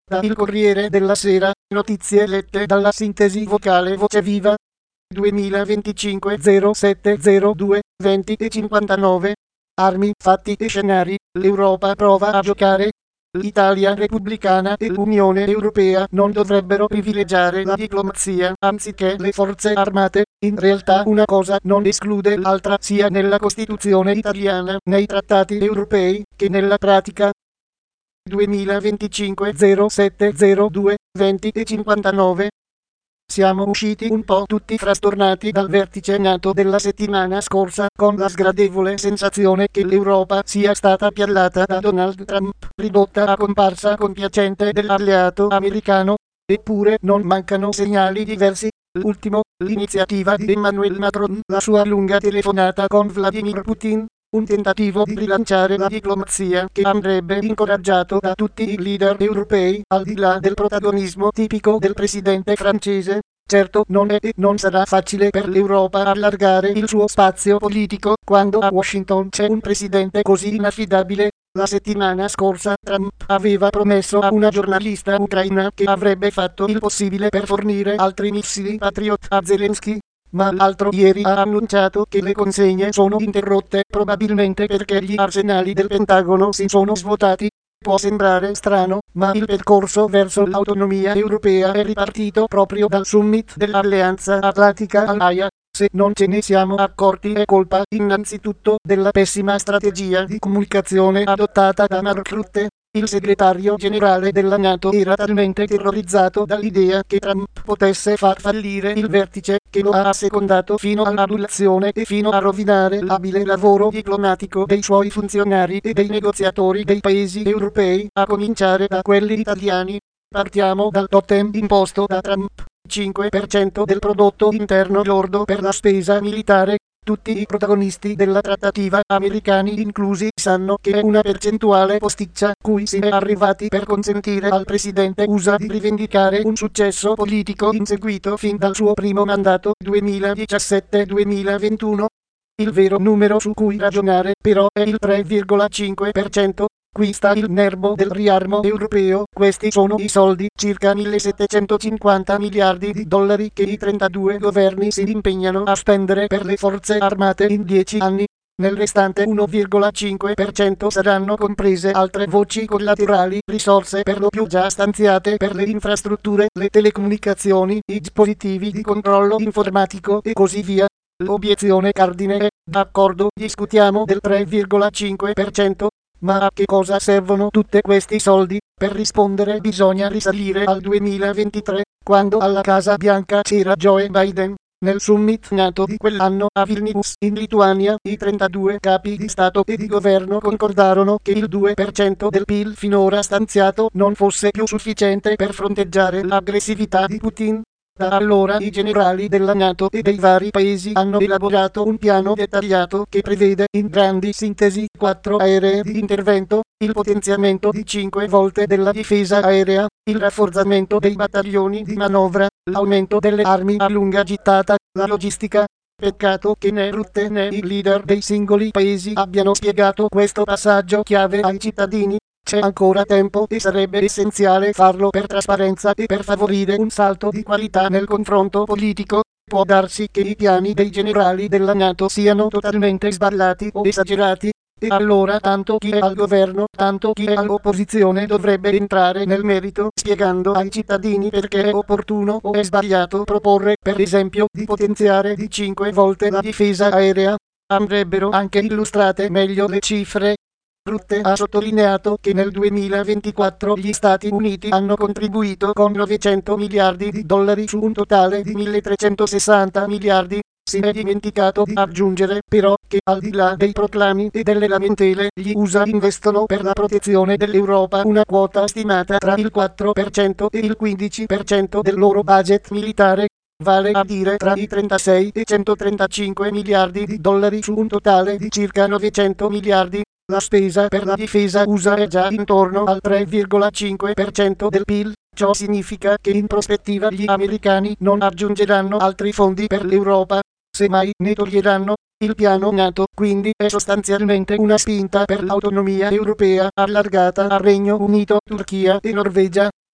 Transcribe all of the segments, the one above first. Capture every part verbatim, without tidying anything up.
Da Il Corriere della Sera, notizie lette dalla sintesi vocale Voce Viva. duemilaventicinque zero sette zero due venti e cinquantanove. Armi, fatti e scenari, l'Europa prova a giocare. L'Italia repubblicana e l'Unione Europea non dovrebbero privilegiare la diplomazia anziché le forze armate. In realtà una cosa non esclude l'altra sia nella Costituzione italiana, nei trattati europei, che nella pratica. duemilaventicinque zero sette zero due venti e cinquantanove. Siamo usciti un po' tutti frastornati dal vertice NATO della settimana scorsa, con la sgradevole sensazione che l'Europa sia stata piallata da Donald Trump, ridotta a comparsa compiacente dell'alleato americano. Eppure non mancano segnali diversi. L'ultimo, l'iniziativa di Emmanuel Macron, la sua lunga telefonata con Vladimir Putin, un tentativo di rilanciare la diplomazia che andrebbe incoraggiato da tutti i leader europei, al di là del protagonismo tipico del presidente francese. Certo non è e non sarà facile per l'Europa allargare il suo spazio politico quando a Washington c'è un presidente così inaffidabile. La settimana scorsa Trump aveva promesso a una giornalista ucraina che avrebbe fatto il possibile per fornire altri missili Patriot a Zelensky. Ma l'altro ieri ha annunciato che le consegne sono interrotte, probabilmente perché gli arsenali del Pentagono si sono svuotati. Può sembrare strano, ma il percorso verso l'autonomia europea è ripartito proprio dal summit dell'Alleanza Atlantica all'Aia. Se non ce ne siamo accorti è colpa innanzitutto della pessima strategia di comunicazione adottata da Mark Rutte. Il segretario generale della NATO era talmente terrorizzato dall'idea che Trump potesse far fallire il vertice che lo ha assecondato fino all'adulazione e fino a rovinare l'abile lavoro diplomatico dei suoi funzionari e dei negoziatori dei paesi europei, a cominciare da quelli italiani. Partiamo dal totem imposto da Trump, cinque per cento del prodotto interno lordo per la spesa militare. Tutti i protagonisti della trattativa, americani inclusi, sanno che è una percentuale posticcia cui si è arrivati per consentire al presidente U S A di rivendicare un successo politico inseguito fin dal suo primo mandato duemiladiciassette duemilaventuno. Il vero numero su cui ragionare, però, è il tre virgola cinque per cento. Qui sta il nervo del riarmo europeo. Questi sono i soldi, circa millesettecentocinquanta miliardi di dollari, che i trentadue governi si impegnano a spendere per le forze armate in dieci anni. Nel restante uno virgola cinque per cento saranno comprese altre voci collaterali, risorse per lo più già stanziate per le infrastrutture, le telecomunicazioni, i dispositivi di controllo informatico e così via. L'obiezione cardine è: d'accordo, discutiamo del tre virgola cinque per cento. Ma a che cosa servono tutti questi soldi? Per rispondere bisogna risalire al duemilaventitré, quando alla Casa Bianca c'era Joe Biden. Nel summit NATO di quell'anno a Vilnius, in Lituania, i trentadue capi di Stato e di Governo concordarono che il due per cento del P I L finora stanziato non fosse più sufficiente per fronteggiare l'aggressività di Putin. Da allora i generali della NATO e dei vari paesi hanno elaborato un piano dettagliato che prevede, in grandi sintesi, quattro aerei di intervento, il potenziamento di cinque volte della difesa aerea, il rafforzamento dei battaglioni di manovra, l'aumento delle armi a lunga gittata, la logistica. Peccato che né Rutte né i leader dei singoli paesi abbiano spiegato questo passaggio chiave ai cittadini. C'è ancora tempo e sarebbe essenziale farlo per trasparenza e per favorire un salto di qualità nel confronto politico. Può darsi che i piani dei generali della NATO siano totalmente sballati o esagerati, e allora tanto chi è al governo, tanto chi è all'opposizione dovrebbe entrare nel merito, spiegando ai cittadini perché è opportuno o è sbagliato proporre, per esempio, di potenziare di cinque volte la difesa aerea. Andrebbero anche illustrate meglio le cifre. Rutte ha sottolineato che nel duemilaventiquattro gli Stati Uniti hanno contribuito con novecento miliardi di dollari su un totale di milletrecentosessanta miliardi. Si è dimenticato di aggiungere, però, che al di là dei proclami e delle lamentele, gli U S A investono per la protezione dell'Europa una quota stimata tra il quattro per cento e il quindici per cento del loro budget militare. Vale a dire tra i trentasei e i centotrentacinque miliardi di dollari su un totale di circa novecento miliardi. La spesa per la difesa U S A è già intorno al tre virgola cinque per cento del P I L. Ciò significa che in prospettiva gli americani non aggiungeranno altri fondi per l'Europa, semmai ne toglieranno. Il piano NATO, quindi, è sostanzialmente una spinta per l'autonomia europea allargata al Regno Unito, Turchia e Norvegia.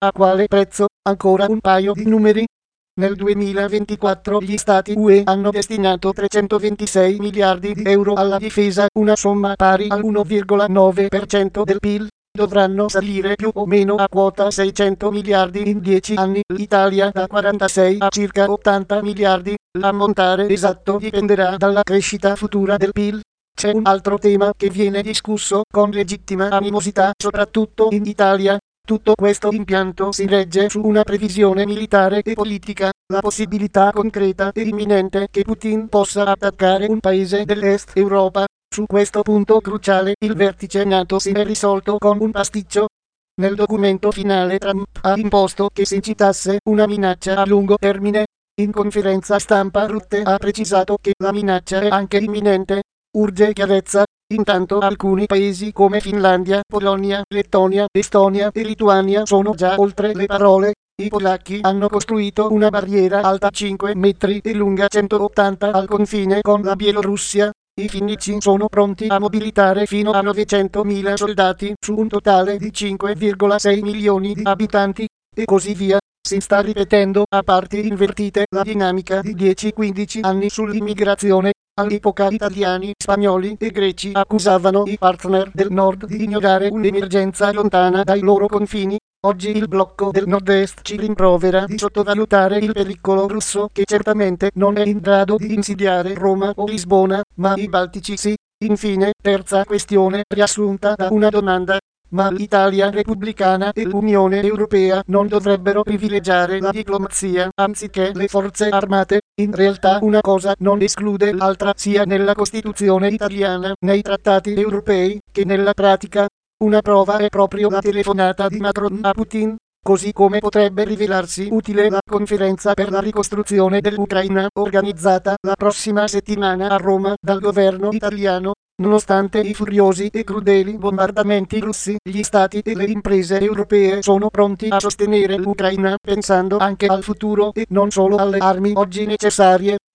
A quale prezzo? Ancora un paio di numeri. Nel duemilaventiquattro gli Stati U E hanno destinato trecentoventisei miliardi di euro alla difesa, una somma pari al uno virgola nove per cento del P I L. Dovranno salire più o meno a quota seicento miliardi in dieci anni, l'Italia da quarantasei a circa ottanta miliardi. L'ammontare esatto dipenderà dalla crescita futura del P I L. C'è un altro tema che viene discusso con legittima animosità soprattutto in Italia. Tutto questo impianto si regge su una previsione militare e politica, la possibilità concreta e imminente che Putin possa attaccare un paese dell'Est Europa. Su questo punto cruciale il vertice NATO si è risolto con un pasticcio. Nel documento finale Trump ha imposto che si citasse una minaccia a lungo termine. In conferenza stampa Rutte ha precisato che la minaccia è anche imminente. Urge chiarezza. Intanto alcuni paesi come Finlandia, Polonia, Lettonia, Estonia e Lituania sono già oltre le parole. I polacchi hanno costruito una barriera alta cinque metri e lunga centottanta al confine con la Bielorussia. I finnici sono pronti a mobilitare fino a novecentomila soldati su un totale di cinque virgola sei milioni di abitanti, e così via. Si sta ripetendo a parti invertite la dinamica di dieci quindici anni sull'immigrazione. All'epoca italiani, spagnoli e greci accusavano i partner del nord di ignorare un'emergenza lontana dai loro confini. Oggi il blocco del nord-est ci rimprovera di sottovalutare il pericolo russo, che certamente non è in grado di insidiare Roma o Lisbona, ma i Baltici sì. Infine, terza questione riassunta da una domanda. Ma l'Italia repubblicana e l'Unione Europea non dovrebbero privilegiare la diplomazia anziché le forze armate? In realtà una cosa non esclude l'altra sia nella Costituzione italiana, nei trattati europei, che nella pratica. Una prova è proprio la telefonata di Macron a Putin, così come potrebbe rivelarsi utile la conferenza per la ricostruzione dell'Ucraina organizzata la prossima settimana a Roma dal governo italiano. Nonostante i furiosi e crudeli bombardamenti russi, gli stati e le imprese europee sono pronti a sostenere l'Ucraina pensando anche al futuro e non solo alle armi oggi necessarie.